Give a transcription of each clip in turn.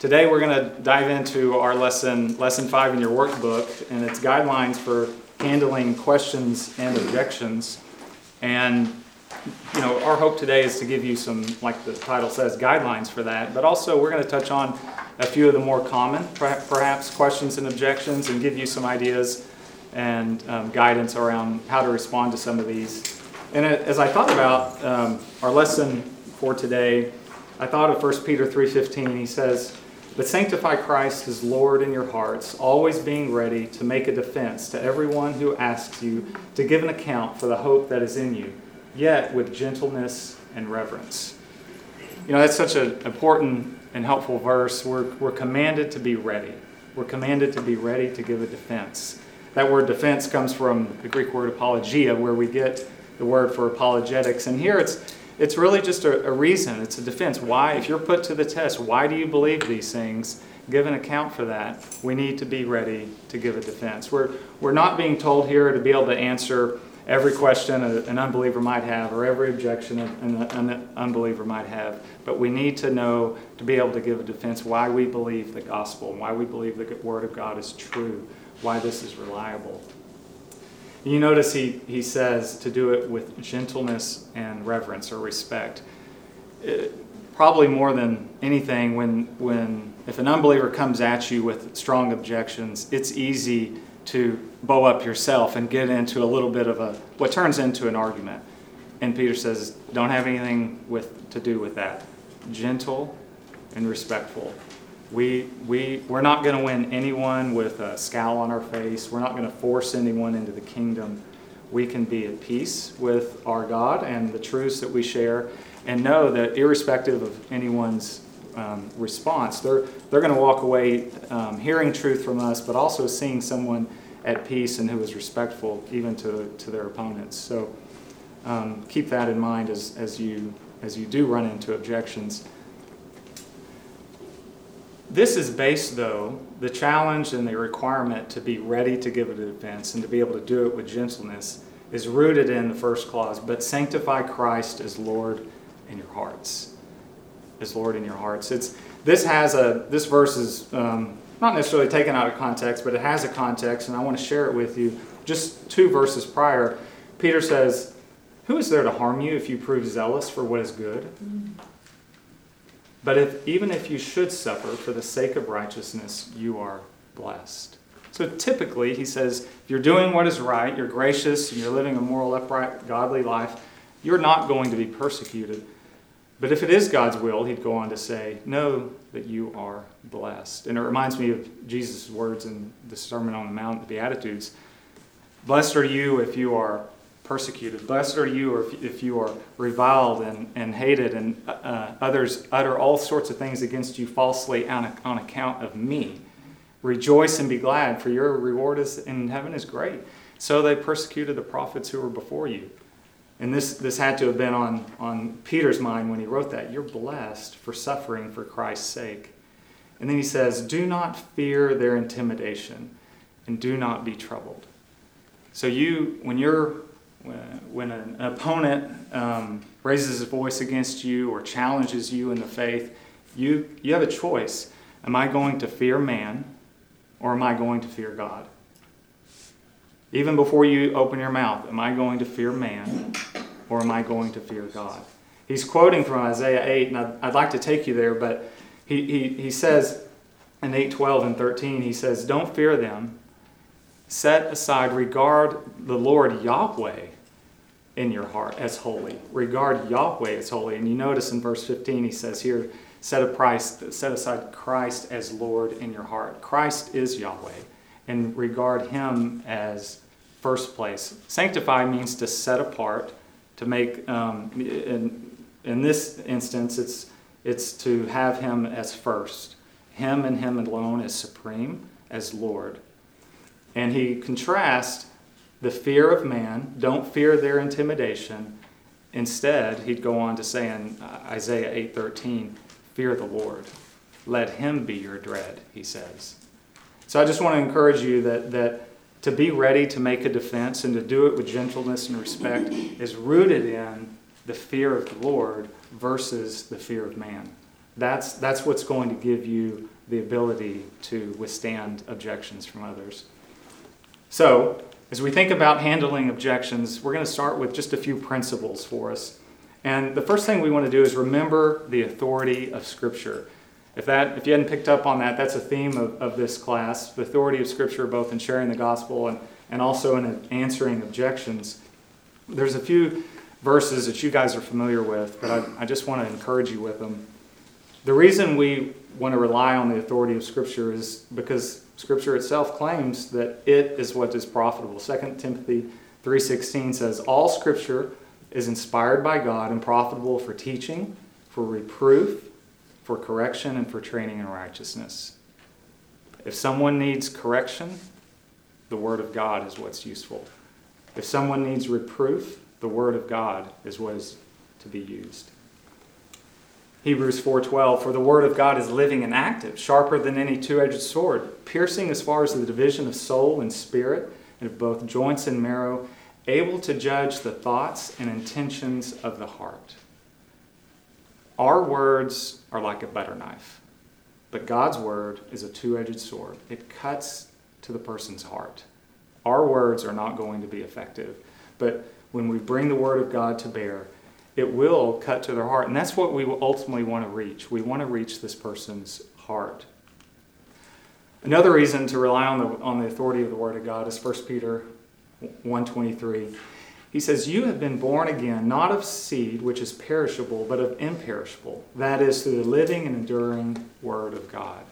Today we're going to dive into our lesson 5 in your workbook, and it's guidelines for handling questions and objections. And our hope today is to give you some, like the title says, guidelines for that. But also we're going to touch on a few of the more common, perhaps, questions and objections, and give you some ideas and guidance around how to respond to some of these. And as I thought about our lesson for today, I thought of 1 Peter 3:15. He says, "But sanctify Christ as Lord in your hearts, always being ready to make a defense to everyone who asks you to give an account for the hope that is in you, yet with gentleness and reverence." That's such an important and helpful verse. We're commanded to be ready. We're commanded to be ready to give a defense. That word defense comes from the Greek word apologia, where we get the word for apologetics. And here it's really just a reason. It's a defense. Why? If you're put to the test, why do you believe these things? Give an account for that. We need to be ready to give a defense. We're not being told here to be able to answer every question an unbeliever might have or every objection an unbeliever might have. But we need to know, to be able to give a defense, why we believe the gospel, and why we believe the Word of God is true, why this is reliable. You notice he says to do it with gentleness and reverence or respect. Probably more than anything, if an unbeliever comes at you with strong objections, it's easy to bow up yourself and get into a little bit of what turns into an argument. And Peter says, don't have anything to do with that. Gentle and respectful. We're not going to win anyone with a scowl on our face. We're not going to force anyone into the kingdom. We can be at peace with our God and the truths that we share, and know that irrespective of anyone's response, they're going to walk away hearing truth from us, but also seeing someone at peace and who is respectful even to their opponents. So keep that in mind as you do run into objections. This is based, though, the challenge and the requirement to be ready to give a defense and to be able to do it with gentleness is rooted in the first clause, but sanctify Christ as Lord in your hearts. As Lord in your hearts. This verse is not necessarily taken out of context, but it has a context, and I want to share it with you. Just 2 verses prior, Peter says, "Who is there to harm you if you prove zealous for what is good? But even if you should suffer for the sake of righteousness, you are blessed." So typically, he says, if you're doing what is right, you're gracious, and you're living a moral, upright, godly life, you're not going to be persecuted. But if it is God's will, he'd go on to say, know that you are blessed. And it reminds me of Jesus' words in the Sermon on the Mount, the Beatitudes. Blessed are you if you are persecuted. Blessed are you if you are reviled and hated, and others utter all sorts of things against you falsely on account of me. Rejoice and be glad, for your reward in heaven is great. So they persecuted the prophets who were before you. And this had to have been on Peter's mind when he wrote that. You're blessed for suffering for Christ's sake. And then he says, do not fear their intimidation, and do not be troubled. So when an opponent raises his voice against you or challenges you in the faith, you have a choice. Am I going to fear man, or am I going to fear God? Even before you open your mouth, am I going to fear man, or am I going to fear God? He's quoting from Isaiah 8, and I'd like to take you there, but he says in 8:12 and 13, he says, don't fear them. Set aside, regard the Lord Yahweh in your heart as holy. Regard Yahweh as holy. And you notice in verse 15, he says here, set aside Christ as Lord in your heart. Christ is Yahweh, and regard him as first place. Sanctify means to set apart, to make, in this instance, it's to have him as first. Him and him alone as supreme, as Lord. And he contrasts the fear of man. Don't fear their intimidation. Instead, he'd go on to say in Isaiah 8:13, fear the Lord. Let him be your dread, he says. So I just want to encourage you that to be ready to make a defense and to do it with gentleness and respect is rooted in the fear of the Lord versus the fear of man. That's what's going to give you the ability to withstand objections from others. So, as we think about handling objections, we're going to start with just a few principles for us. And the first thing we want to do is remember the authority of Scripture. If you hadn't picked up on that, that's a theme of this class, the authority of Scripture, both in sharing the gospel and also in answering objections. There's a few verses that you guys are familiar with, but I just want to encourage you with them. The reason we want to rely on the authority of Scripture is because Scripture itself claims that it is what is profitable. 2 Timothy 3:16 says, all Scripture is inspired by God and profitable for teaching, for reproof, for correction, and for training in righteousness. If someone needs correction, the Word of God is what's useful. If someone needs reproof, the Word of God is what is to be used. Hebrews 4:12, for the Word of God is living and active, sharper than any two-edged sword, piercing as far as the division of soul and spirit, and of both joints and marrow, able to judge the thoughts and intentions of the heart. Our words are like a butter knife, but God's Word is a two-edged sword. It cuts to the person's heart. Our words are not going to be effective, but when we bring the Word of God to bear, it will cut to their heart. And that's what we ultimately want to reach. We want to reach this person's heart. Another reason to rely on the authority of the Word of God is 1 Peter 1:23. He says, you have been born again, not of seed which is perishable, but of imperishable. That is, through the living and enduring Word of God.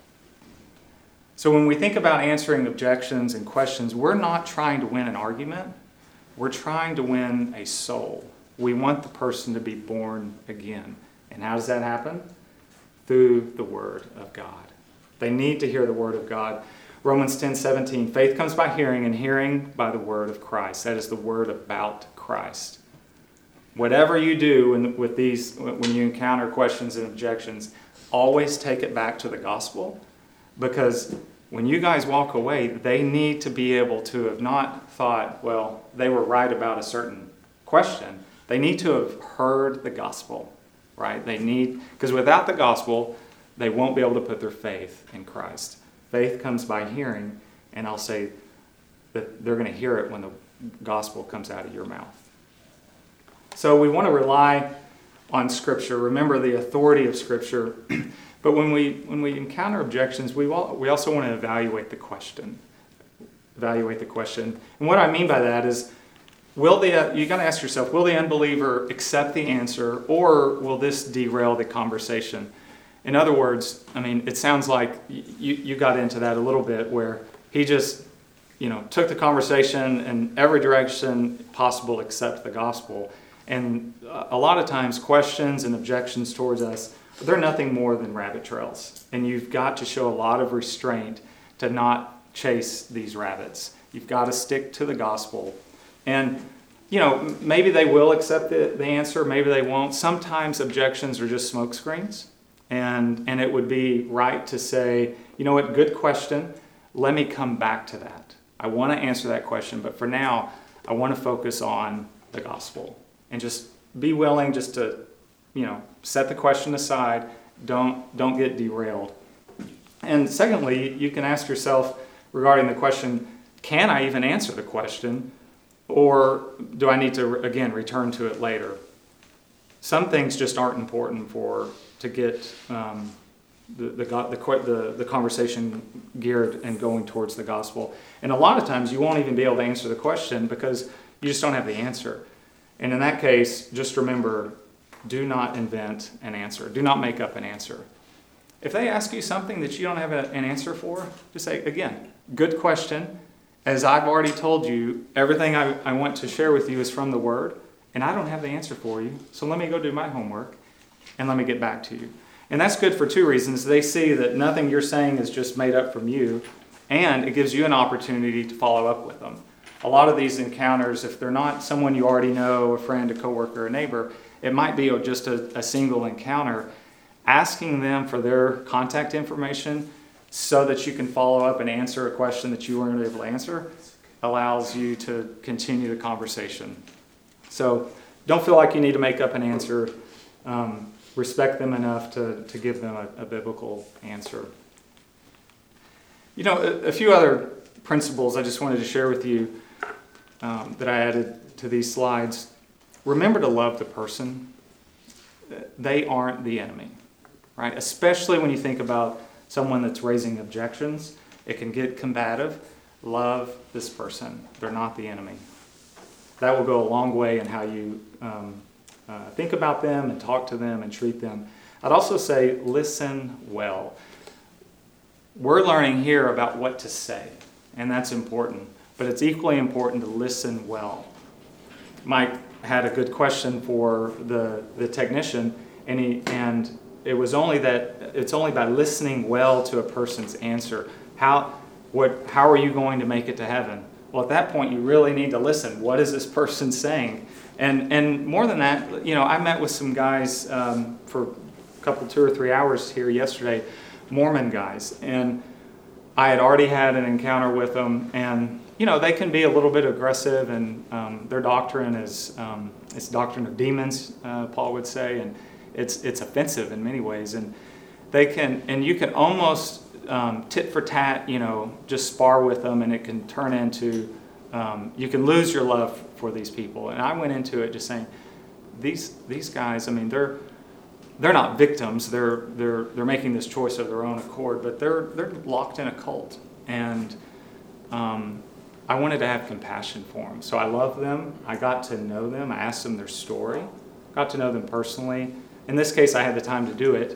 So when we think about answering objections and questions, we're not trying to win an argument. We're trying to win a soul. We want the person to be born again. And how does that happen? Through the Word of God. They need to hear the Word of God. Romans 10:17, faith comes by hearing, and hearing by the word of Christ. That is the word about Christ. Whatever you do with these, when you encounter questions and objections, always take it back to the gospel, because when you guys walk away, they need to be able to have not thought, well, they were right about a certain question. They need to have heard the gospel, right? Because without the gospel, they won't be able to put their faith in Christ. Faith comes by hearing, and I'll say that they're going to hear it when the gospel comes out of your mouth. So we want to rely on Scripture. Remember the authority of Scripture. But when we encounter objections, we also want to evaluate the question. And what I mean by that is, you got to ask yourself, will the unbeliever accept the answer, or will this derail the conversation? In other words, it sounds like you got into that a little bit, where he just, took the conversation in every direction possible except the gospel. And a lot of times questions and objections towards us, they're nothing more than rabbit trails. And you've got to show a lot of restraint to not chase these rabbits. You've got to stick to the gospel. And, maybe they will accept the answer, maybe they won't. Sometimes objections are just smoke screens. And it would be right to say, you know what, good question. Let me come back to that. I want to answer that question, but for now, I want to focus on the gospel. And just be willing just to, set the question aside. Don't get derailed. And secondly, you can ask yourself regarding the question, can I even answer the question? Or do I need to, again, return to it later? Some things just aren't important to get the conversation geared and going towards the gospel. And a lot of times you won't even be able to answer the question because you just don't have the answer. And in that case, just remember, do not invent an answer. Do not make up an answer. If they ask you something that you don't have an answer for, just say, again, good question. As I've already told you, everything I want to share with you is from the Word, and I don't have the answer for you. So let me go do my homework, and let me get back to you. And that's good for two reasons. They see that nothing you're saying is just made up from you, and it gives you an opportunity to follow up with them. A lot of these encounters, if they're not someone you already know, a friend, a coworker, a neighbor, it might be just a single encounter. Asking them for their contact information so that you can follow up and answer a question that you weren't able to answer allows you to continue the conversation. So don't feel like you need to make up an answer. respect them enough to give them a biblical answer. You know, a few other principles I just wanted to share with you that I added to these slides. Remember to love the person. They aren't the enemy, right? Especially when you think about someone that's raising objections. It can get combative. Love this person. They're not the enemy. That will go a long way in how you think about them and talk to them and treat them. I'd also say listen well. We're learning here about what to say, and that's important. But it's equally important to listen well. Mike had a good question for the technician, and it's only by listening well to a person's answer. How are you going to make it to heaven? Well, at that point, you really need to listen. What is this person saying? And more than that, you know, I met with some guys for a couple, 2 or 3 hours here yesterday, Mormon guys, and I had already had an encounter with them, and you know, they can be a little bit aggressive, and their doctrine is it's doctrine of demons, Paul would say, and it's offensive in many ways, and you can almost tit for tat, you know, just spar with them, and it can turn into you can lose your love for these people. And I went into it just saying, these guys, I mean, they're not victims. They're making this choice of their own accord, but they're locked in a cult, and I wanted to have compassion for them. So I love them. I got to know them. I asked them their story. Got to know them personally. In this case, I had the time to do it.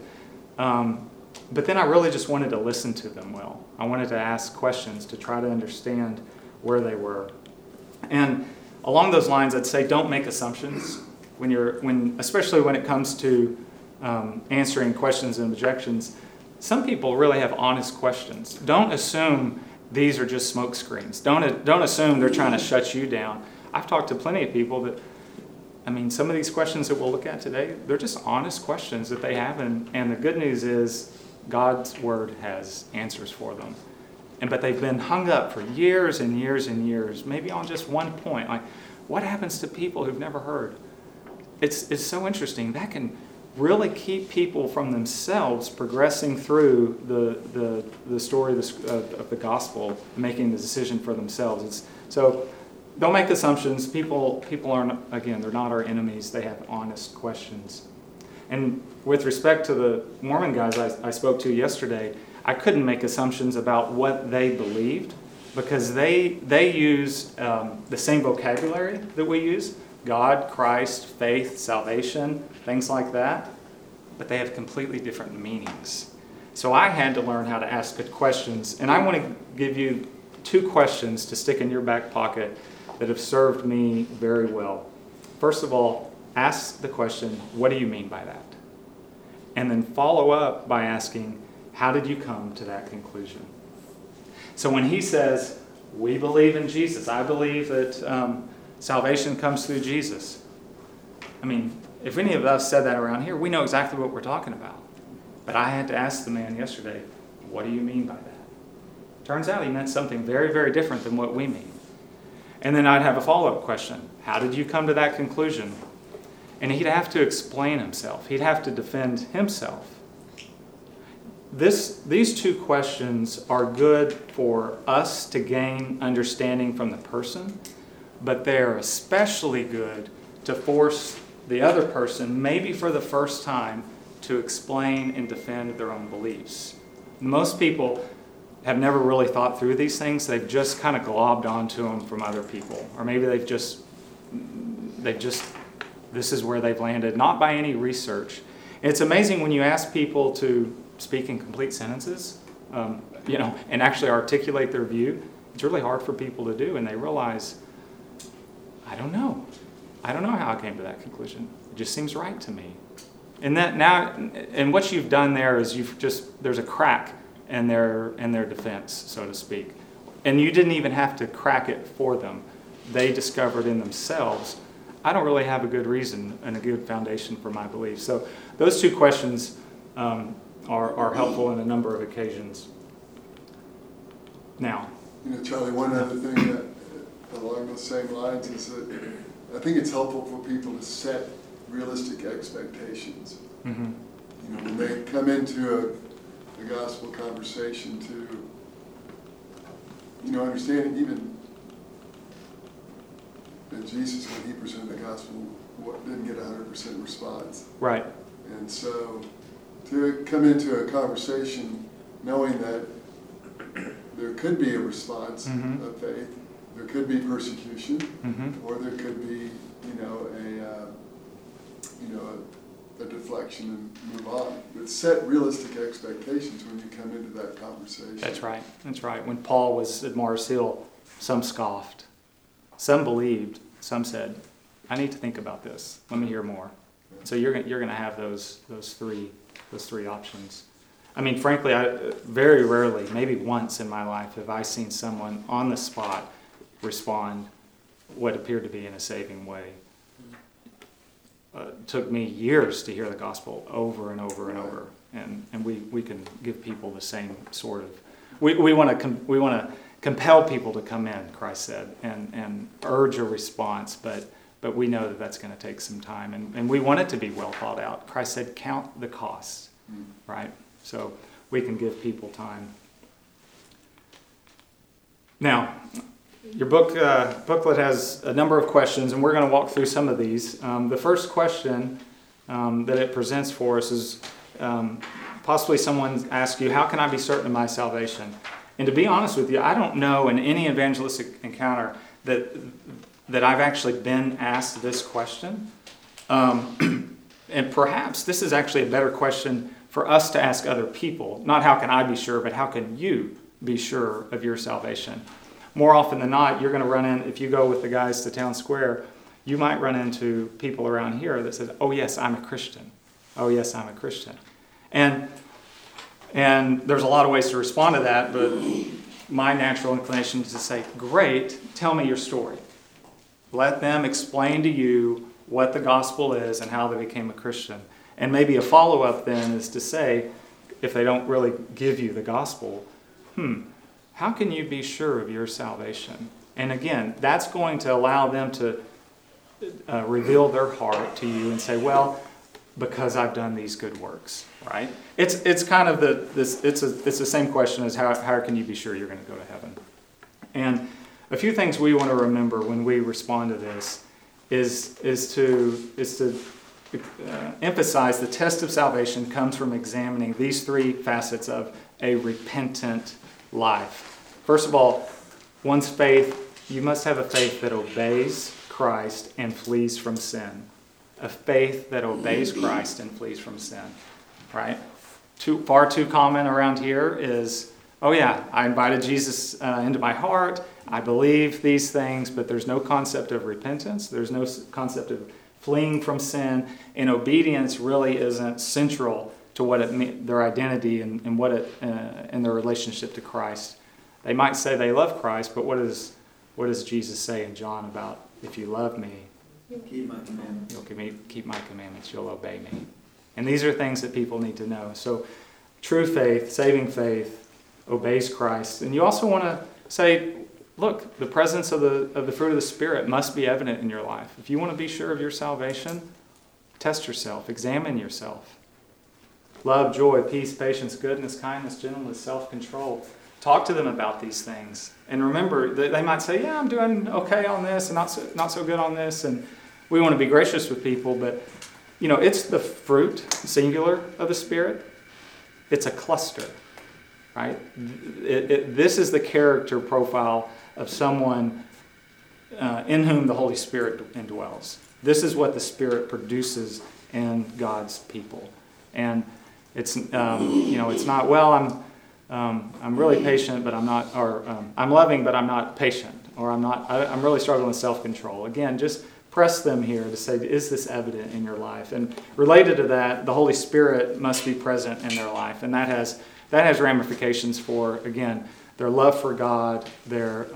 But then I really just wanted to listen to them well. I wanted to ask questions to try to understand where they were. And along those lines, I'd say don't make assumptions especially when it comes to answering questions and objections. Some people really have honest questions. Don't assume these are just smoke screens. Don't assume they're trying to shut you down. I've talked to plenty of people that, I mean, some of these questions that we'll look at today, they're just honest questions that they have, and the good news is God's Word has answers for them. But they've been hung up for years and years and years, maybe on just one point. Like, what happens to people who've never heard? It's so interesting. That can really keep people from themselves progressing through the story of the gospel, making the decision for themselves. So don't make assumptions. People aren't, again, they're not our enemies. They have honest questions. And with respect to the Mormon guys I spoke to yesterday, I couldn't make assumptions about what they believed because they use the same vocabulary that we use: God, Christ, faith, salvation, things like that. But they have completely different meanings. So I had to learn how to ask good questions. And I want to give you 2 questions to stick in your back pocket that have served me very well. First of all, ask the question, what do you mean by that? And then follow up by asking, how did you come to that conclusion? So when he says, we believe in Jesus, I believe that salvation comes through Jesus. I mean, if any of us said that around here, we know exactly what we're talking about. But I had to ask the man yesterday, what do you mean by that? Turns out he meant something very, very different than what we mean. And then I'd have a follow-up question. How did you come to that conclusion? And he'd have to explain himself. He'd have to defend himself. These 2 questions are good for us to gain understanding from the person, but they're especially good to force the other person, maybe for the first time, to explain and defend their own beliefs. Most people have never really thought through these things. They've just kind of globbed onto them from other people. Or maybe they've just, this is where they've landed, not by any research. And it's amazing when you ask people to speak in complete sentences, and actually articulate their view. It's really hard for people to do, and they realize, I don't know how I came to that conclusion. It just seems right to me. And what you've done there is there's a crack in their defense, so to speak. And you didn't even have to crack it for them. They discovered in themselves, I don't really have a good reason and a good foundation for my beliefs. So those 2 questions are helpful in a number of occasions. Now, Charlie, one other thing that along those same lines is that I think it's helpful for people to set realistic expectations. Mm-hmm. When they come into a gospel conversation to, understanding even that Jesus, when he presented the gospel, didn't get 100% response. Right. And so to come into a conversation knowing that there could be a response of faith, there could be persecution, or there could be, a deflection and move on. But set realistic expectations when you come into that conversation. That's right. That's right. When Paul was at Mars Hill, some scoffed, some believed, some said, "I need to think about this. Let me hear more." Yeah. So you're going to have those three options. I mean, frankly, I very rarely, maybe once in my life, have I seen someone on the spot respond what appeared to be in a saving way. It took me years to hear the gospel over and over and over, and we can give people the same sort of. We want to compel people to come in, Christ said, and urge a response, but we know that that's going to take some time, and we want it to be well thought out. Christ said, "Count the costs," right? So we can give people time. Now, your booklet has a number of questions, and we're going to walk through some of these. The first question that it presents for us is possibly someone asks you, "How can I be certain of my salvation?" And to be honest with you, I don't know in any evangelistic encounter that I've actually been asked this question. And perhaps this is actually a better question for us to ask other people. Not how can I be sure, but how can you be sure of your salvation? More often than not, you're going to run in, if you go with the guys to Town Square, you might run into people around here that says, "Oh yes, I'm a Christian. Oh yes, I'm a Christian." And there's a lot of ways to respond to that, but my natural inclination is to say, "Great, tell me your story." Let them explain to you what the gospel is and how they became a Christian. And maybe a follow-up then is to say, if they don't really give you the gospel, how can you be sure of your salvation? And again, that's going to allow them to reveal their heart to you and say, "Well, because I've done these good works," right? It's kind of it's the same question as how can you be sure you're going to go to heaven? And a few things we want to remember when we respond to this is to emphasize the test of salvation comes from examining these three facets of a repentant life. First of all, one's faith, you must have a faith that obeys Christ and flees from sin. A faith that obeys Christ and flees from sin, right? Far too common around here is, "Oh yeah, I invited Jesus into my heart, I believe these things," but there's no concept of repentance, there's no concept of fleeing from sin, and obedience really isn't central to what it means, their identity and what it and their relationship to Christ. They might say they love Christ, but what does Jesus say in John about, "If you love me, keep my commandments. You'll keep my commandments, you'll obey me." And these are things that people need to know. So true faith, saving faith, obeys Christ. And you also want to say, look, the presence of the fruit of the Spirit must be evident in your life. If you want to be sure of your salvation, test yourself, examine yourself. Love, joy, peace, patience, goodness, kindness, gentleness, self-control. Talk to them about these things. And remember, they might say, "Yeah, I'm doing okay on this and not so good on this." And we want to be gracious with people, but it's the fruit, singular, of the Spirit. It's a cluster, right? This is the character profile of someone in whom the Holy Spirit indwells. This is what the Spirit produces in God's people. And it's it's not, "Well, I'm really patient, but I'm not," or "I'm loving, but I'm not patient," or I'm really struggling with self-control. Again, just press them here to say, is this evident in your life? And related to that, the Holy Spirit must be present in their life, and that has ramifications for, again, their love for God, their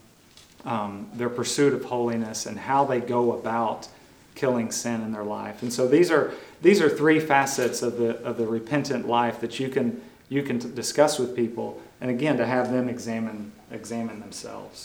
pursuit of holiness, and how they go about killing sin in their life. And so these are three facets of the repentant life that you can discuss with people, and again, to have them examine themselves.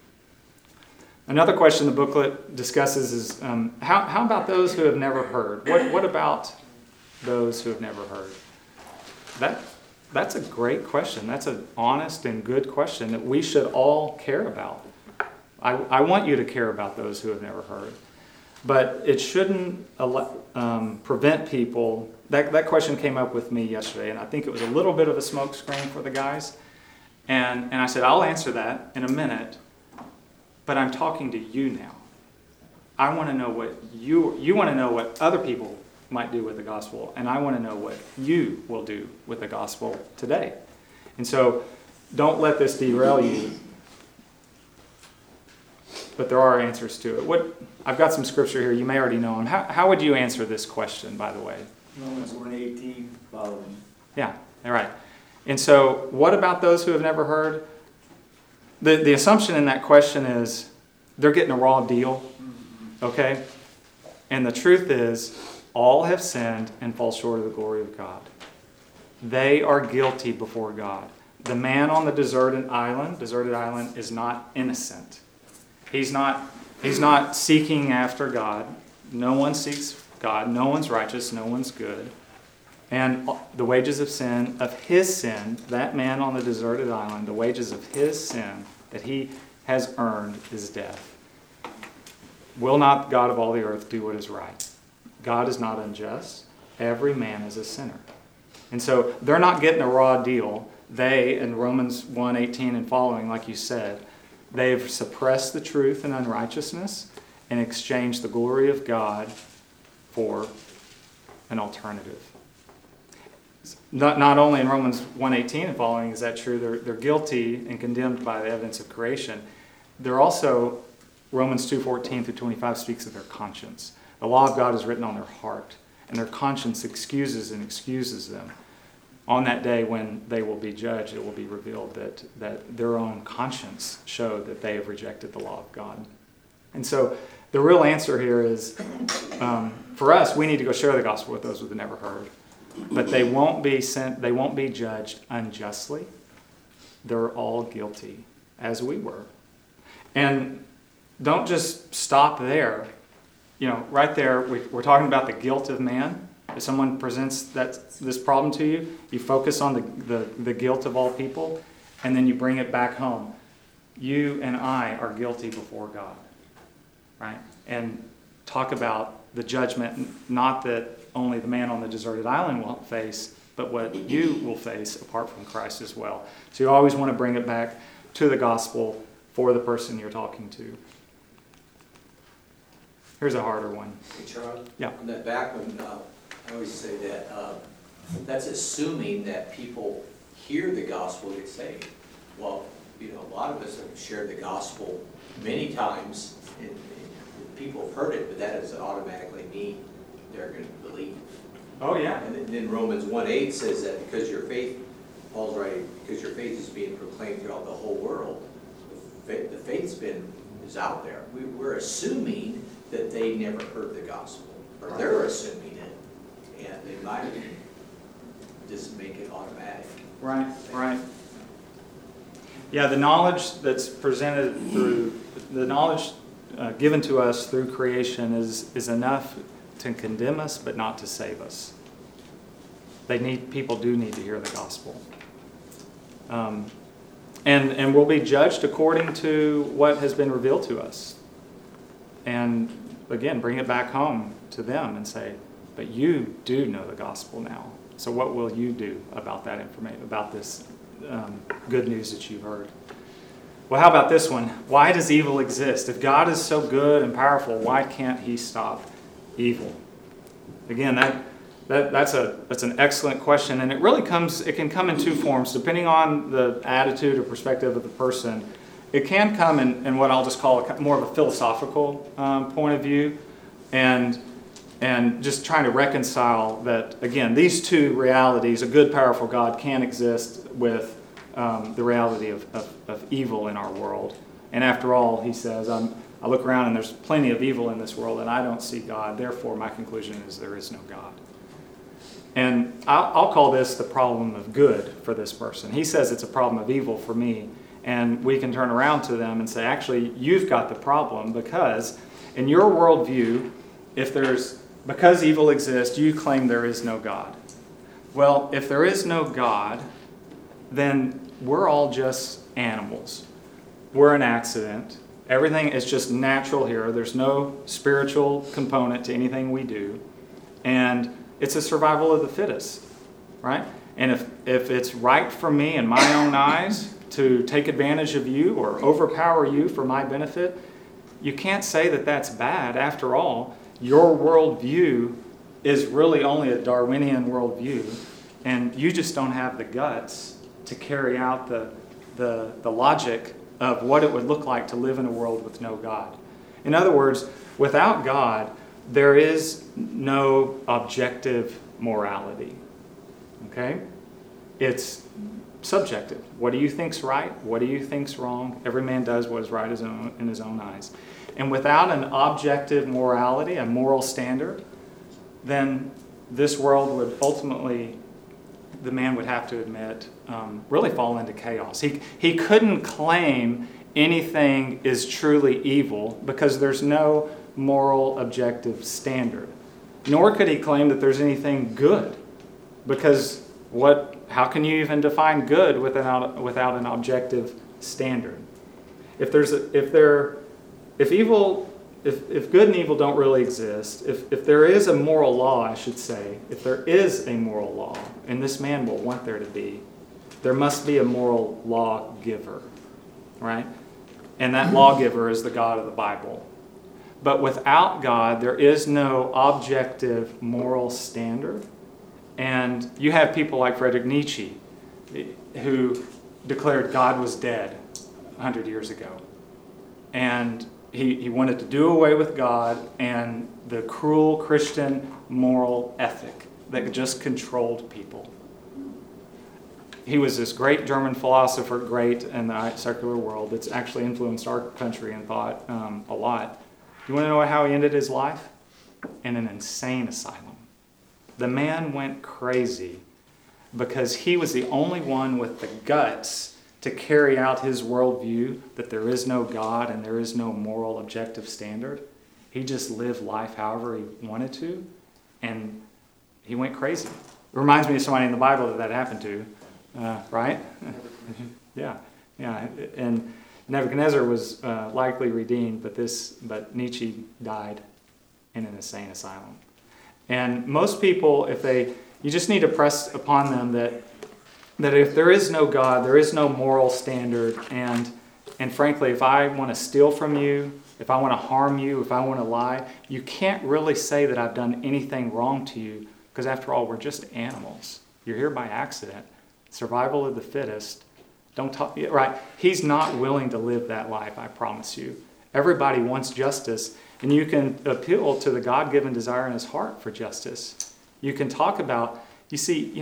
Another question the booklet discusses is how about those who have never heard? What about those who have never heard? That's a great question. That's an honest and good question that we should all care about. I want you to care about those who have never heard. But it shouldn't prevent people. That question came up with me yesterday, and I think it was a little bit of a smokescreen for the guys. And I said, I'll answer that in a minute, but I'm talking to you now. I want to know what you want to know what other people might do with the gospel, and I want to know what you will do with the gospel today. And so don't let this derail you. But there are answers to it. I've got some scripture here. You may already know them. How would you answer this question, by the way? Romans 1:18 following. Yeah, all right. And so what about those who have never heard? The assumption in that question is they're getting a raw deal, okay? And the truth is, all have sinned and fall short of the glory of God. They are guilty before God. The man on the deserted island is not innocent. He's not seeking after God. No one seeks God. No one's righteous. No one's good. And the wages of sin, of his sin, that man on the deserted island, the wages of his sin that he has earned is death. Will not the God of all the earth do what is right? God is not unjust. Every man is a sinner. And so they're not getting a raw deal. They, in Romans 1:18 and following, like you said, they've suppressed the truth and unrighteousness and exchanged the glory of God for an alternative. Not only in Romans 1:18 and following is that true, they're guilty and condemned by the evidence of creation. They're also, Romans 2:14 through 25 speaks of their conscience. The law of God is written on their heart, and their conscience excuses them. On that day when they will be judged, it will be revealed that their own conscience showed that they have rejected the law of God. And so the real answer here is, for us, we need to go share the gospel with those who have never heard. But they won't be judged unjustly. They're all guilty, as we were. And don't just stop there. Right there, we're talking about the guilt of man. If someone presents this problem to you, you focus on the guilt of all people, and then you bring it back home. You and I are guilty before God, right? And talk about the judgment, not that only the man on the deserted island will face, but what you will face apart from Christ as well. So you always want to bring it back to the gospel for the person you're talking to. Here's a harder one. Hey, Charlie? Yeah. On that back one, I always say that that's assuming that people hear the gospel get saved. Well, a lot of us have shared the gospel many times, and people have heard it, but that doesn't automatically mean they're going to believe. Oh, yeah. And then Romans 1:8 says that because your faith, Paul's writing, because your faith is being proclaimed throughout the whole world, the faith's is out there. We're assuming that they never heard the gospel, or they're assuming it, and they might just make it automatic. Right. Yeah, the knowledge that's presented through, the knowledge given to us through creation is enough to condemn us, but not to save us. People do need to hear the gospel. And we'll be judged according to what has been revealed to us. And again, bring it back home to them and say, but you do know the gospel now. So what will you do about that information, about this good news that you heard? Well, how about this one? Why does evil exist? If God is so good and powerful, why can't he stop evil? Again, that's an excellent question, and it can come in two forms depending on the attitude or perspective of the person. It can come in what I'll just call more of a philosophical point of view, and just trying to reconcile that, again, these two realities, a good, powerful God can exist with the reality of evil in our world. And after all, he says, I look around and there's plenty of evil in this world and I don't see God. Therefore, my conclusion is there is no God. And I'll call this the problem of good for this person. He says it's a problem of evil for me. And we can turn around to them and say, actually, you've got the problem because in your worldview, if there's because evil exists, you claim there is no God. Well, if there is no God, then we're all just animals. We're an accident. Everything is just natural here. There's no spiritual component to anything we do. And it's a survival of the fittest, right? And if it's right for me in my own eyes to take advantage of you or overpower you for my benefit, you can't say that that's bad. After all, your worldview is really only a Darwinian worldview, and you just don't have the guts to carry out the logic of what it would look like to live in a world with no God. In other words, without God, there is no objective morality. Okay? It's subjective. What do you think's right? What do you think's wrong? Every man does what is right in his own eyes. And without an objective morality, a moral standard, then this world would ultimately, the man would have to admit, really fall into chaos. He couldn't claim anything is truly evil because there's no moral objective standard. Nor could he claim that there's anything good, because how can you even define good without an objective standard? If good and evil don't really exist, if there is a moral law, I should say, if there is a moral law, and this man will want there to be, there must be a moral lawgiver, right? And that lawgiver is the God of the Bible. But without God, there is no objective moral standard. And you have people like Friedrich Nietzsche, who declared God was dead 100 years ago. And he wanted to do away with God and the cruel Christian moral ethic that just controlled people. He was this great German philosopher, great in the secular world, that's actually influenced our country and thought a lot. You want to know how he ended his life? In an insane asylum. The man went crazy because he was the only one with the guts to carry out his worldview that there is no God and there is no moral objective standard. He just lived life however he wanted to, and he went crazy. It reminds me of somebody in the Bible that happened to, right? Yeah. And Nebuchadnezzar was likely redeemed, but Nietzsche died in an insane asylum. And most people, you just need to press upon them that if there is no God, there is no moral standard, and frankly, if I want to steal from you, if I want to harm you, if I want to lie, you can't really say that I've done anything wrong to you, because after all, we're just animals. You're here by accident. Survival of the fittest. Don't talk, right? He's not willing to live that life, I promise you. Everybody wants justice, and you can appeal to the God-given desire in his heart for justice. You can talk about, you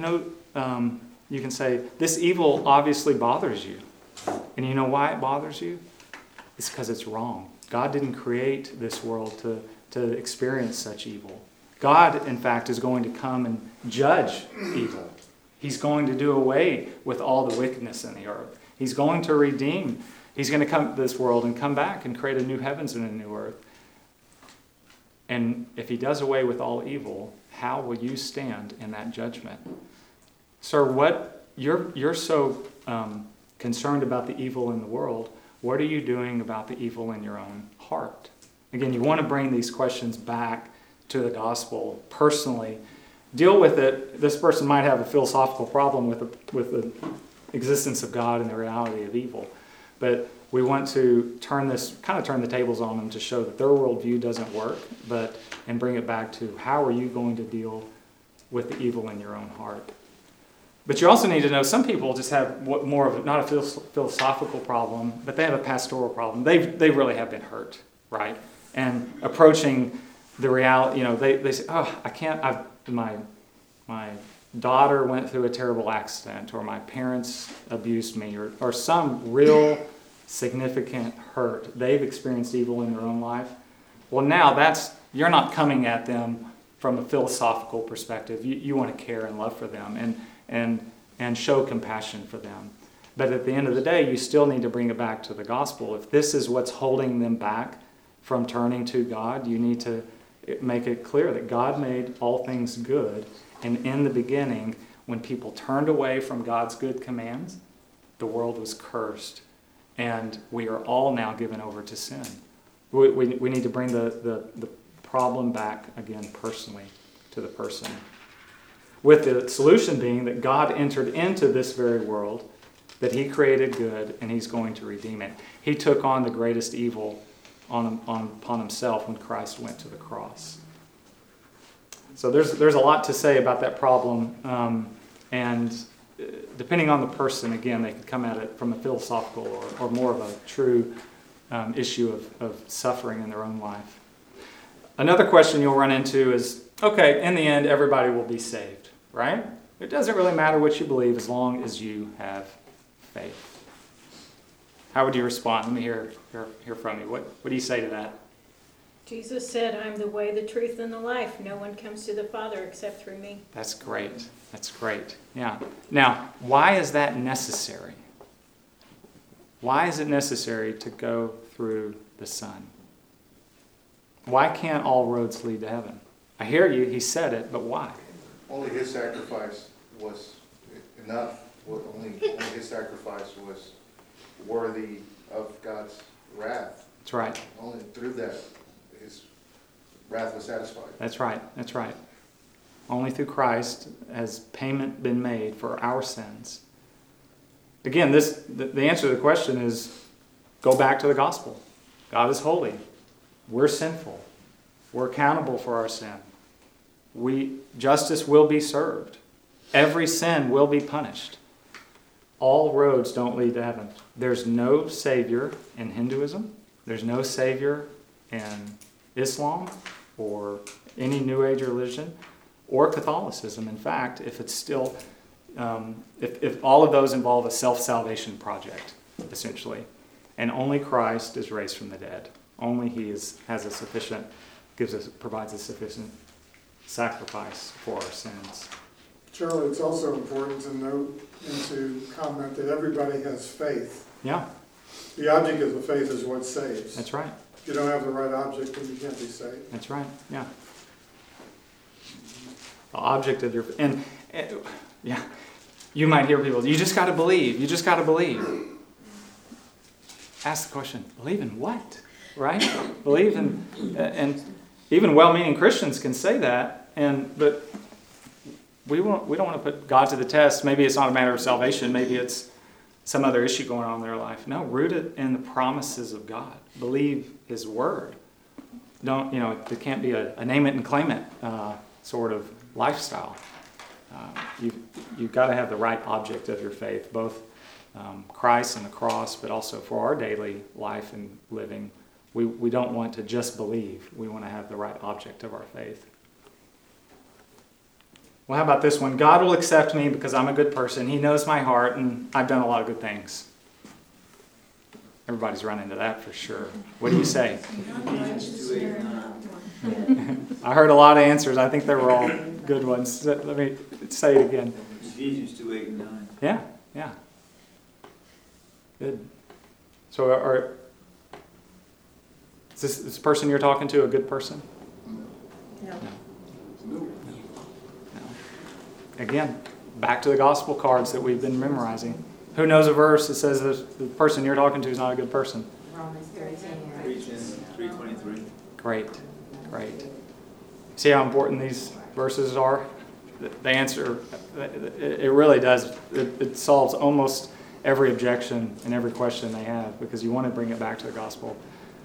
can say, this evil obviously bothers you. And you know why it bothers you? It's because it's wrong. God didn't create this world to experience such evil. God, in fact, is going to come and judge evil. He's going to do away with all the wickedness in the earth. He's going to redeem. He's going to come to this world and come back and create a new heavens and a new earth. And if he does away with all evil, how will you stand in that judgment? Sir, what you're so concerned about the evil in the world, what are you doing about the evil in your own heart? Again, you want to bring these questions back to the gospel personally. Deal with it. This person might have a philosophical problem with the existence of God and the reality of evil. But we want to turn the tables on them to show that their worldview doesn't work, and bring it back to how are you going to deal with the evil in your own heart. But you also need to know some people just have more of not a philosophical problem, but they have a pastoral problem. They really have been hurt, right? And approaching the reality, they say, oh, I can't. My daughter went through a terrible accident, or my parents abused me, or some real significant hurt. They've experienced evil in their own life. Well, now you're not coming at them from a philosophical perspective. You want to care and love for them and show compassion for them. But at the end of the day, you still need to bring it back to the gospel. If this is what's holding them back from turning to God, you need to make it clear that God made all things good. And in the beginning, when people turned away from God's good commands, the world was cursed. And we are all now given over to sin. We need to bring the problem back again personally to the person. With the solution being that God entered into this very world, that he created good, and he's going to redeem it. He took on the greatest evil upon himself when Christ went to the cross. So there's a lot to say about that problem, and depending on the person, again, they could come at it from a philosophical or more of a true issue of suffering in their own life. Another question you'll run into is, okay, in the end, everybody will be saved, right? It doesn't really matter what you believe as long as you have faith. How would you respond? Let me hear from you. What do you say to that? Jesus said, I'm the way, the truth, and the life. No one comes to the Father except through me. That's great. That's great. Yeah. Now, why is that necessary? Why is it necessary to go through the Son? Why can't all roads lead to heaven? I hear you. He said it, but why? Only his sacrifice was enough. Only his sacrifice was worthy of God's wrath. That's right. Only through that his wrath was satisfied. That's right. That's right. Only through Christ has payment been made for our sins. Again, the answer to the question is go back to the gospel. God is holy. We're sinful. We're accountable for our sin. Justice will be served. Every sin will be punished. All roads don't lead to heaven. There's no Savior in Hinduism. There's no Savior in Islam or any New Age religion or Catholicism. In fact, if it's still, if all of those involve a self-salvation project, essentially, and only Christ is raised from the dead. Only He provides a sufficient sacrifice for our sins. Charlie, it's also important to note and to comment that everybody has faith. Yeah. The object of the faith is what saves. That's right. If you don't have the right object, then you can't be saved. That's right. Yeah. The object of your and yeah, you might hear people. You just got to believe. You just got to believe. Ask the question. Believe in what? Right? Believe in, and even well-meaning Christians can say that, but we don't want to put God to the test. Maybe it's not a matter of salvation. Maybe it's some other issue going on in their life. No, root it in the promises of God. Believe His word. It can't be a name it and claim it sort of lifestyle. You've got to have the right object of your faith, both Christ and the cross, but also for our daily life and living. We don't want to just believe. We want to have the right object of our faith. Well, how about this one? God will accept me because I'm a good person. He knows my heart, and I've done a lot of good things. Everybody's run into that for sure. What do you say? Ephesians 2:8-9. I heard a lot of answers. I think they were all good ones. Let me say it again. Ephesians 2:8-9. Yeah. Good. So is this person you're talking to a good person? No. No. Again, back to the gospel cards that we've been memorizing. Who knows a verse that says the person you're talking to is not a good person? Romans 13. 3:23. Great. See how important these verses are? The answer, it really does. It solves almost every objection and every question they have because you want to bring it back to the gospel.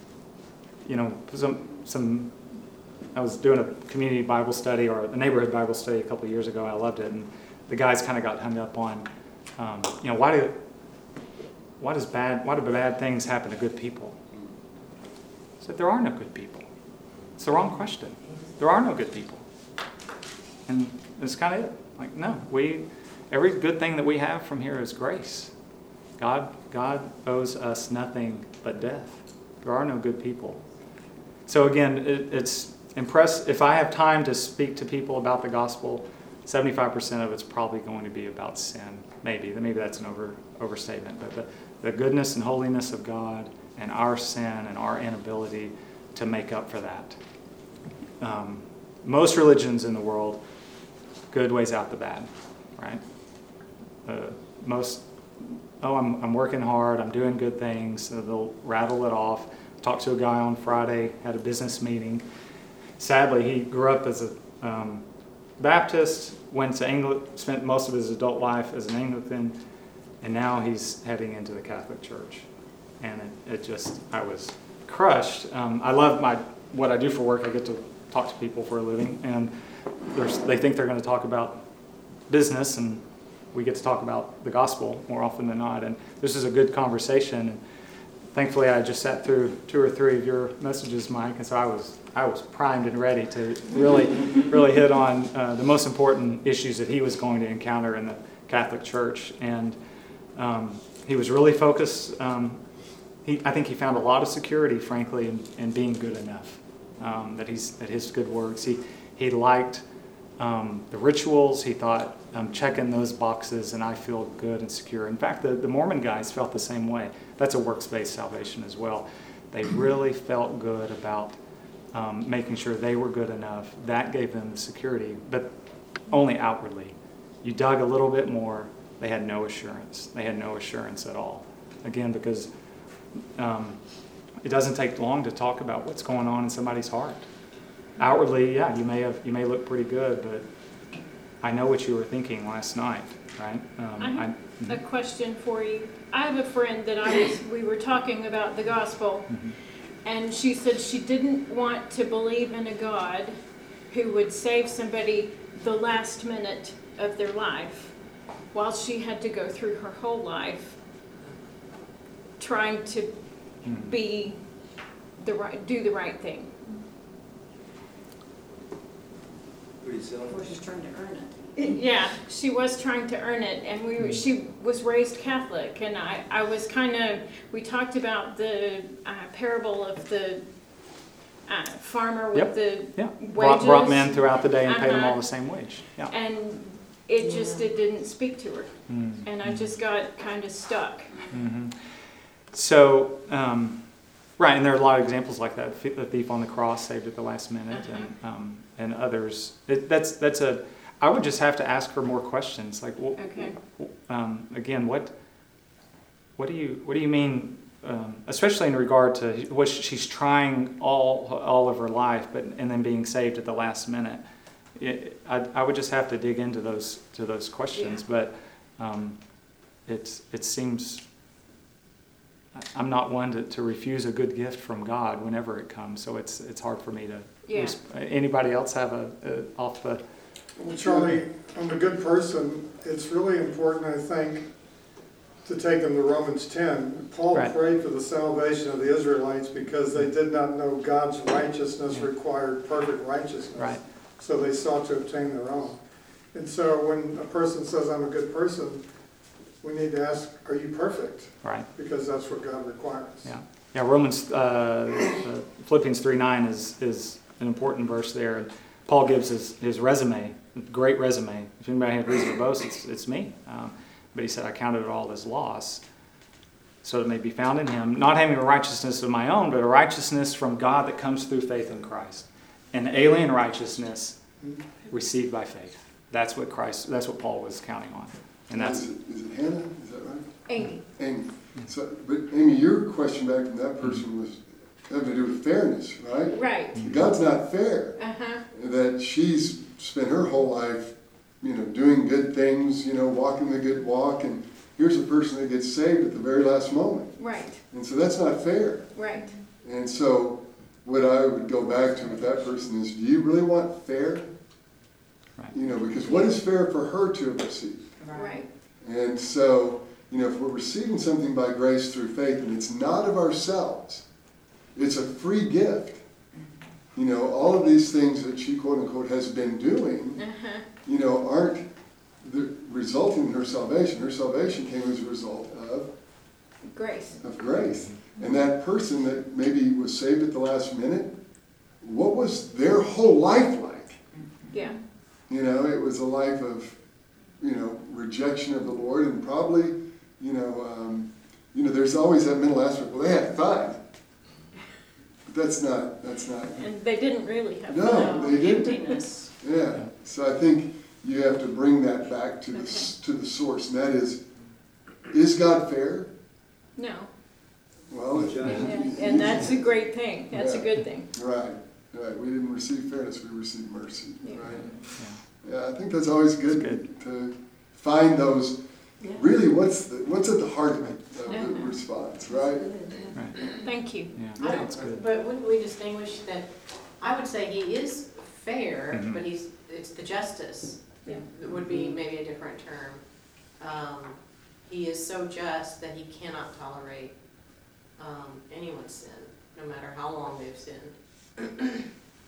I was doing a community Bible study or a neighborhood Bible study a couple of years ago. I loved it, and the guys kind of got hung up on, why do bad things happen to good people? I said there are no good people. It's the wrong question. There are no good people, and that's kind of it. Like no, every good thing that we have from here is grace. God owes us nothing but death. There are no good people. So again, it's impressed. If I have time to speak to people about the gospel, 75% of it's probably going to be about sin. Maybe that's an overstatement. But the goodness and holiness of God and our sin and our inability to make up for that. most religions in the world, good weighs out the bad, right? I'm working hard, I'm doing good things, so they'll rattle it off. Talked to a guy on Friday, had a business meeting. Sadly, he grew up as a Baptist, went to spent most of his adult life as an Anglican, and now he's heading into the Catholic Church. And I was crushed. I love what I do for work. I get to talk to people for a living, and they think they're going to talk about business, and we get to talk about the gospel more often than not. And this is a good conversation. And thankfully, I just sat through 2 or 3 of your messages, Mike, and so I was primed and ready to really hit on the most important issues that he was going to encounter in the Catholic Church. And he was really focused. I think he found a lot of security, frankly, in being good enough. That his good works. He liked the rituals. He thought, I'm checking those boxes and I feel good and secure. In fact, the Mormon guys felt the same way. That's a works-based salvation as well. They really felt good about making sure they were good enough. That gave them the security, but only outwardly. You dug a little bit more, they had no assurance. They had no assurance at all. Again, because it doesn't take long to talk about what's going on in somebody's heart. Outwardly, yeah, you may look pretty good, but I know what you were thinking last night, right? I have a question for you. I have a friend that we were talking about the gospel, and she said she didn't want to believe in a God who would save somebody the last minute of their life, while she had to go through her whole life trying to do the right thing. Pretty selfish. We're just trying to earn it. Yeah, she was trying to earn it, and she was raised Catholic, and I was we talked about the parable of the farmer with the wages. Brought men throughout the day and paid them all the same wage. Yeah. And it didn't speak to her, and I just got kind of stuck. Mm-hmm. So, right, and there are a lot of examples like that. The thief on the cross saved at the last minute, and others. I would just have to ask her more questions. Like, again, what do you mean? Especially in regard to what she's trying all of her life, and then being saved at the last minute. I would just have to dig into those questions. Yeah. But it seems I'm not one to refuse a good gift from God whenever it comes. So it's hard for me to. Yeah. Anybody else have a off the? Well, Charlie, on the good person, it's really important, I think, to take them to Romans 10. Paul prayed for the salvation of the Israelites because they did not know God's righteousness required perfect righteousness. Right. So they sought to obtain their own. And so when a person says, I'm a good person, we need to ask, are you perfect? Right. Because that's what God requires. Yeah. Yeah, Philippians 3:9 is an important verse there. Paul gives his resume, great resume. If anybody had reason to boast, it's me. But he said, I counted it all as loss, so it may be found in him, not having a righteousness of my own, but a righteousness from God that comes through faith in Christ. An alien righteousness received by faith. That's what Paul was counting on. And that's is it Hannah? Is that right? Amy. So, but Amy, your question back from that person was having to do with fairness, right? Right. God's not fair. That she's spent her whole life, doing good things, walking the good walk, and here's a person that gets saved at the very last moment. Right. And so that's not fair. Right. And so what I would go back to with that person is, do you really want fair? Right. Because what is fair for her to have received? Right. And so, if we're receiving something by grace through faith, and it's not of ourselves, it's a free gift. All of these things that she, quote unquote, has been doing, aren't resulting in her salvation. Her salvation came as a result of grace. And that person that maybe was saved at the last minute, what was their whole life like? Yeah. It was a life of, rejection of the Lord, and probably, there's always that mental aspect. Well, they had fun. that's not, And they didn't really have No, they didn't. emptiness. yeah. So I think you have to bring that back to Okay. to the source, and that is God fair? No. Well, And that's a great thing. That's a Yeah. good thing. Right, right. We didn't receive fairness, we received mercy, Yeah. right? Yeah, I think that's always That's good to find those, Yeah. really, what's at the heart of Yeah. the response, right? Thank you. Yeah, I that's good. But wouldn't we distinguish that, I would say he is fair, Mhm. but it's the justice. Yeah. It would be maybe a different term. He is so just that he cannot tolerate anyone's sin, no matter how long they've sinned.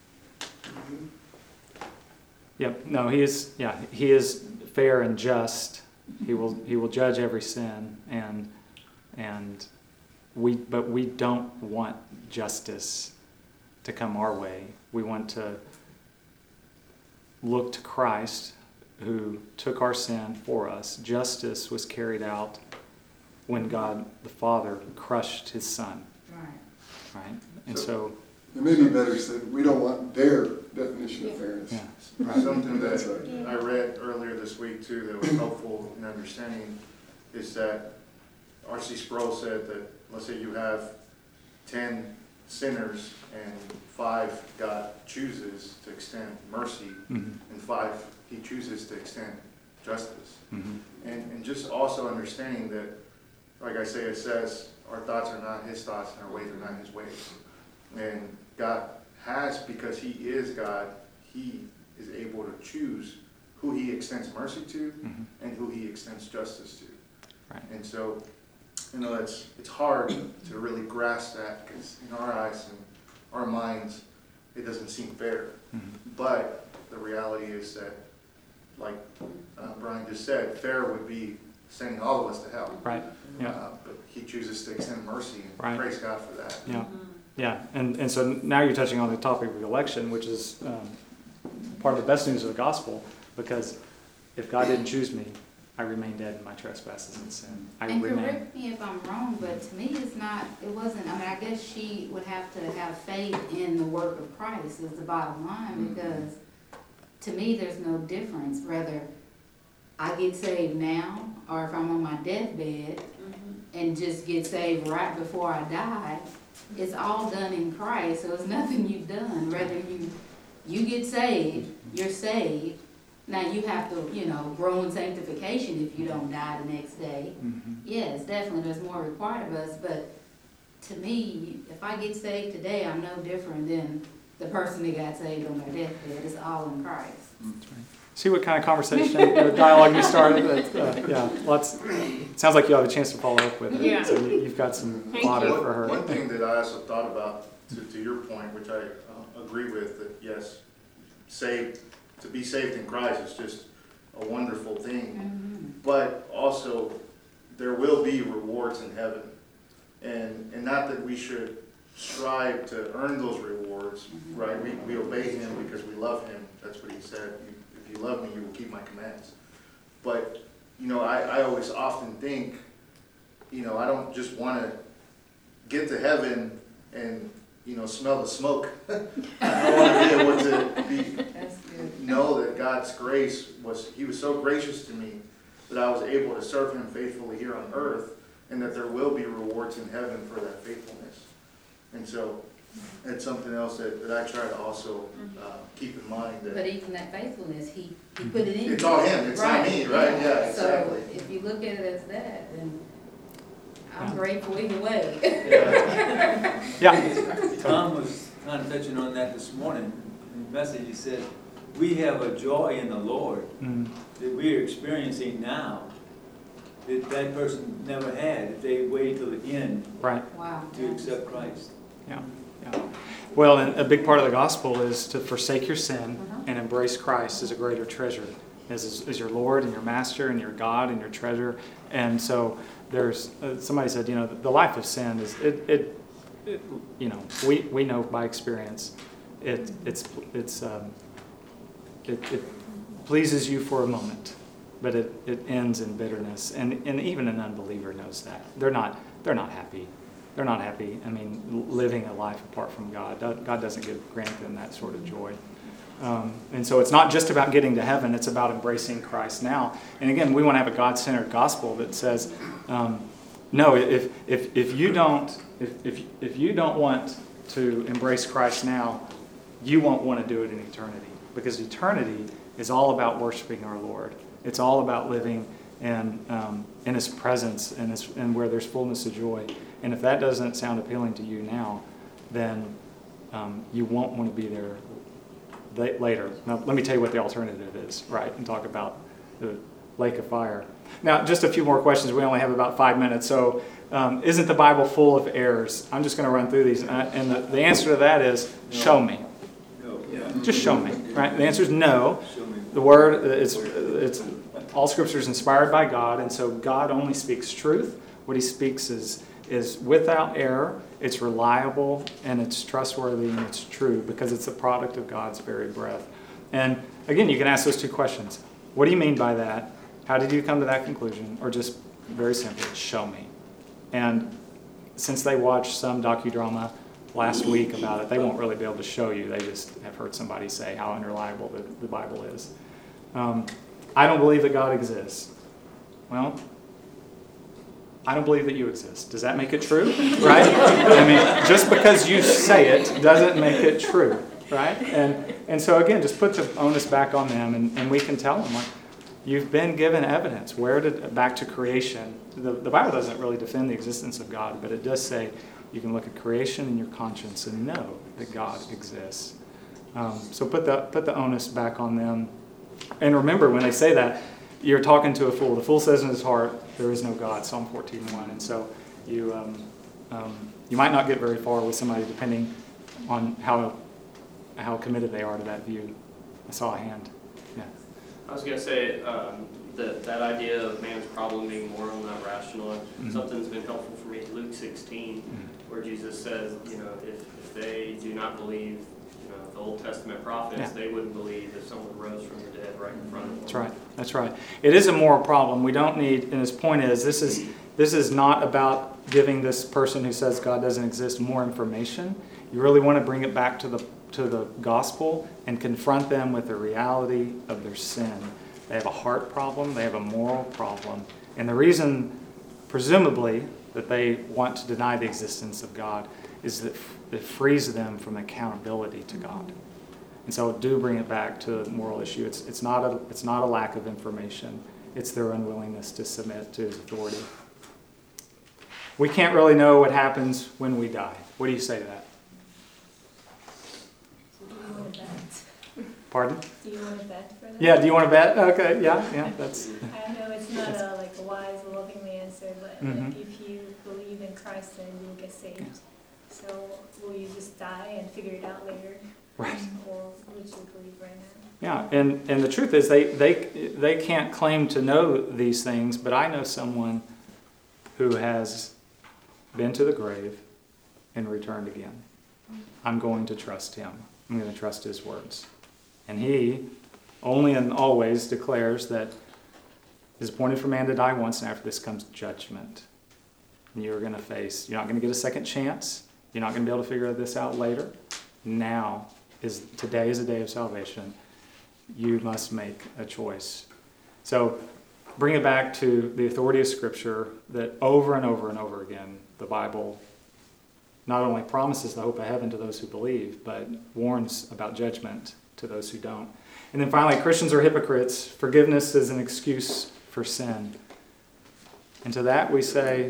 Yep, no, he is fair and just. He will judge every sin, and we don't want justice to come our way. We want to look to Christ, who took our sin for us. Justice was carried out when God the Father crushed his Son. Right? And so It may be better said, we don't want their definition of fairness. yeah. Something that That's right. I read earlier this week too that was helpful in understanding is that R.C. Sproul said that, let's say you have 10 sinners and 5 God chooses to extend mercy, Mhm. and 5 he chooses to extend justice. Mhm. And just also understanding that, like I say, it says, our thoughts are not his thoughts and our ways are not his ways. And God has, because he is God, he is able to choose who he extends mercy to Mhm. and who he extends justice to. Right. And so, it's hard to really grasp that because in our eyes and our minds, it doesn't seem fair. Mhm. But the reality is that, like Brian just said, fair would be sending all of us to hell. Right. Yeah. But he chooses to extend mercy, and Right. praise God for that. Yeah. Yeah, and so now you're touching on the topic of election, which is part of the best news of the gospel, because if God didn't choose me, I remain dead in my trespasses and sin. I And remain. correct me if I'm wrong, but to me it wasn't, I guess she would have to have faith in the work of Christ is the bottom line, because to me there's no difference whether I get saved now or if I'm on my deathbed and just get saved right before I die. It's all done in Christ, so it's nothing you've done. Whether you get saved, you're saved. Now you have to, grow in sanctification if you don't die the next day. Mhm. Yes, definitely, there's more required of us, but to me, if I get saved today, I'm no different than the person that got saved on their deathbed. It's all in Christ. See what kind of conversation or dialogue you started? Yeah, it sounds like you have a chance to follow up with it. Yeah. So you've got some Thank fodder you. for her. One thing that I also thought about, to your point, which I agree with, that yes, to be saved in Christ is just a wonderful thing. But also, there will be rewards in heaven. And not that we should strive to earn those rewards, right? We obey him because we love him. That's what he said. If you love me, you will keep my commands. But, I always often think, I don't just want to get to heaven and, smell the smoke. I want to be able to That's good. know that God's grace he was so gracious to me that I was able to serve him faithfully here on earth, and that there will be rewards in heaven for that faithfulness. And so it's something else that I try to also keep in mind. But That even that faithfulness, he put it in. it's all him, it's not me, right? Yeah, exactly. So if you look at it as that, then I'm grateful either way. Yeah. Tom was kind of touching on that this morning. In the message, he said, we have a joy in the Lord Mm. that we are experiencing now that person never had if they waited till the end Right. Wow. to accept Christ. Yeah. Well, and a big part of the gospel is to forsake your sin and embrace Christ as a greater treasure, as your Lord and your Master and your God and your treasure. And so there's somebody said, the life of sin is we know by experience it pleases you for a moment, but it ends in bitterness, and even an unbeliever knows that they're not happy they're not happy. I mean, living a life apart from God. God doesn't grant them that sort of joy. And so it's not just about getting to heaven, it's about embracing Christ now. And again, we want to have a God-centered gospel that says, no, if you don't want to embrace Christ now, you won't want to do it in eternity. Because eternity is all about worshiping our Lord. It's all about living in His presence and where there's fullness of joy. And if that doesn't sound appealing to you now, then you won't want to be there later. Now, let me tell you what the alternative is, right? And talk about the lake of fire. Now, just a few more questions. We only have about 5 minutes. So, isn't the Bible full of errors? I'm just going to run through these. And the answer to that is, show me. Just show me, right? The answer is no. The Word, it's all Scripture is inspired by God, and so God only speaks truth. What He speaks is without error, it's reliable, and it's trustworthy, and it's true, because it's a product of God's very breath. And again, you can ask those two questions. What do you mean by that? How did you come to that conclusion? Or just very simply, show me. And since they watched some docudrama last week about it, they won't really be able to show you. They just have heard somebody say how unreliable the Bible is. I don't believe that God exists. Well, I don't believe that you exist. Does that make it true? Right? I mean, just because you say it doesn't make it true. Right? And so again, just put the onus back on them, and we can tell them, like, you've been given evidence. Back to creation. The Bible doesn't really defend the existence of God, but it does say you can look at creation in your conscience and know that God exists. So put the onus back on them. And remember, when they say that, you're talking to a fool. The fool says in his heart, there is no God, Psalm 14:1. And so you might not get very far with somebody depending on how committed they are to that view. I saw a hand. Yeah. I was going to say that idea of man's problem being moral, not rational, something that's been helpful for me is Luke 16, where Jesus says, if they do not believe, the Old Testament prophets, they wouldn't believe if someone rose from the dead right in front of them. That's right. It is a moral problem. We don't need, and his point is, this is not about giving this person who says God doesn't exist more information. You really want to bring it back to the gospel and confront them with the reality of their sin. They have a heart problem. They have a moral problem. And the reason, presumably, that they want to deny the existence of God is that it frees them from accountability to God. And so do bring it back to the moral issue. It's not a lack of information. It's their unwillingness to submit to His authority. We can't really know what happens when we die. What do you say to that? Do you want to bet? Pardon? Do you want to bet for that? Yeah, do you want to bet? Okay, yeah, that's... I know it's not a wise, loving answer, but if you believe in Christ, then you'll get saved. So will you just die and figure it out later? Right. Or would you believe right now? Yeah, and the truth is they can't claim to know these things, but I know someone who has been to the grave and returned again. I'm going to trust him. I'm going to trust his words. And he only and always declares that it is appointed for man to die once, and after this comes judgment. And you're not going to get a second chance. You're not going to be able to figure this out later. Today is a day of salvation. You must make a choice. So bring it back to the authority of Scripture that over and over and over again, the Bible not only promises the hope of heaven to those who believe, but warns about judgment to those who don't. And then finally, Christians are hypocrites. Forgiveness is an excuse for sin. And to that we say,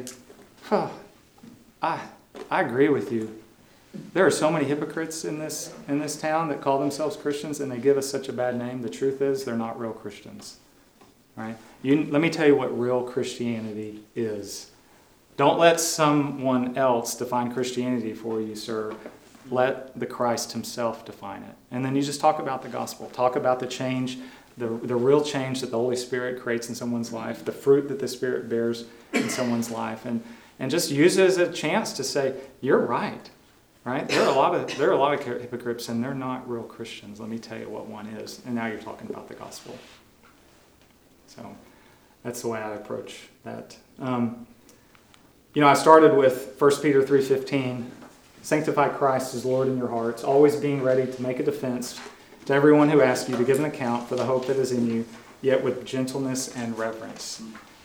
I agree with you. There are so many hypocrites in this town that call themselves Christians, and they give us such a bad name. The truth is, they're not real Christians. Right? Let me tell you what real Christianity is. Don't let someone else define Christianity for you, sir. Let the Christ himself define it. And then you just talk about the gospel. Talk about the change, the real change that the Holy Spirit creates in someone's life, the fruit that the Spirit bears in someone's life, and just use it as a chance to say, you're right. Right? There are a lot of hypocrites, and they're not real Christians. Let me tell you what one is. And now you're talking about the gospel. So that's the way I approach that. I started with 1 Peter 3:15. Sanctify Christ as Lord in your hearts, always being ready to make a defense to everyone who asks you to give an account for the hope that is in you, yet with gentleness and reverence.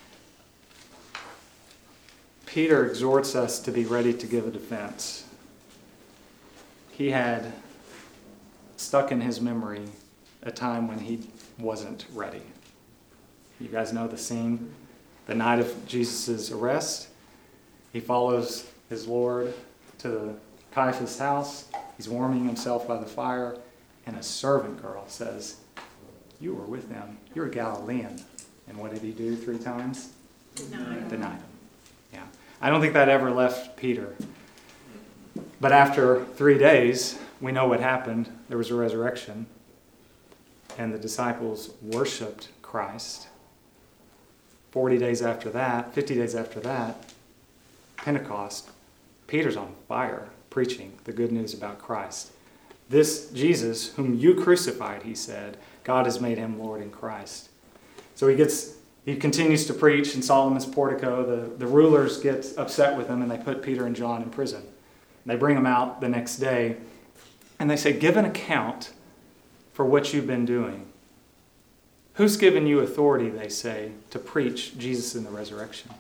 Peter exhorts us to be ready to give a defense. He had stuck in his memory a time when he wasn't ready. You guys know the scene. The night of Jesus' arrest, he follows his Lord to Caiaphas' house. He's warming himself by the fire, and a servant girl says, "You were with them. You're a Galilean." And what did he do 3 times? Denied him. Yeah. I don't think that ever left Peter. But after 3 days, we know what happened. There was a resurrection, and the disciples worshiped Christ. 40 days after that, 50 days after that, Pentecost, Peter's on fire preaching the good news about Christ. This Jesus, whom you crucified, he said, God has made him Lord in Christ. So he continues to preach in Solomon's portico. The rulers get upset with him, and they put Peter and John in prison. They bring them out the next day, and they say, "Give an account for what you've been doing." "Who's given you authority," they say, "to preach Jesus in the resurrection?"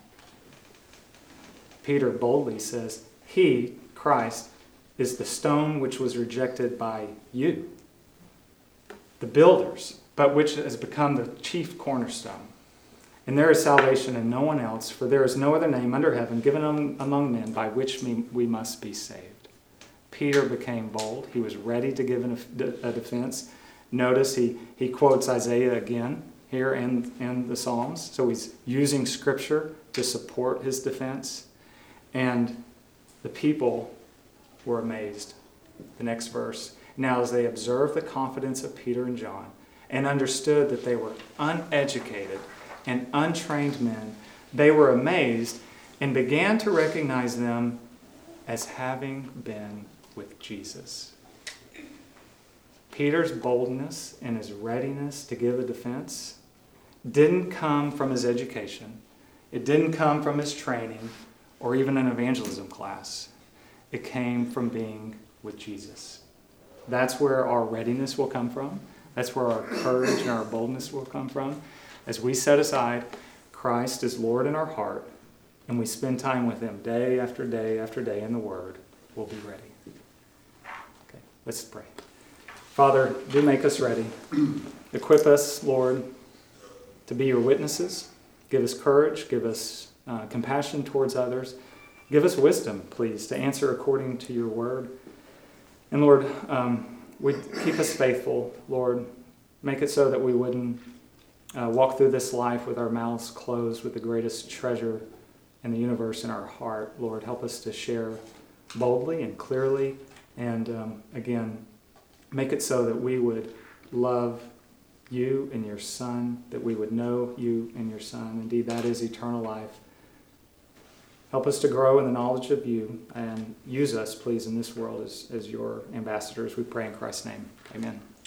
Peter boldly says, "He, Christ, is the stone which was rejected by you, the builders, but which has become the chief cornerstone. And there is salvation in no one else, for there is no other name under heaven given among men by which we must be saved." Peter became bold. He was ready to give a defense. Notice he quotes Isaiah again here in the Psalms. So he's using Scripture to support his defense. And the people were amazed. The next verse. "Now as they observed the confidence of Peter and John and understood that they were uneducated and untrained men, they were amazed and began to recognize them as having been with Jesus." Peter's boldness and his readiness to give a defense didn't come from his education. It didn't come from his training or even an evangelism class. It came from being with Jesus. That's where our readiness will come from. That's where our courage and our boldness will come from. As we set aside Christ as Lord in our heart and we spend time with him day after day after day in the Word, we'll be ready. Okay, let's pray. Father, do make us ready. Equip us, Lord, to be your witnesses. Give us courage. Give us compassion towards others. Give us wisdom, please, to answer according to your word. And Lord, keep us faithful, Lord. Make it so that we wouldn't walk through this life with our mouths closed with the greatest treasure in the universe in our heart. Lord, help us to share boldly and clearly. And again, make it so that we would love you and your Son, that we would know you and your Son. Indeed, that is eternal life. Help us to grow in the knowledge of you and use us, please, in this world as your ambassadors. We pray in Christ's name. Amen.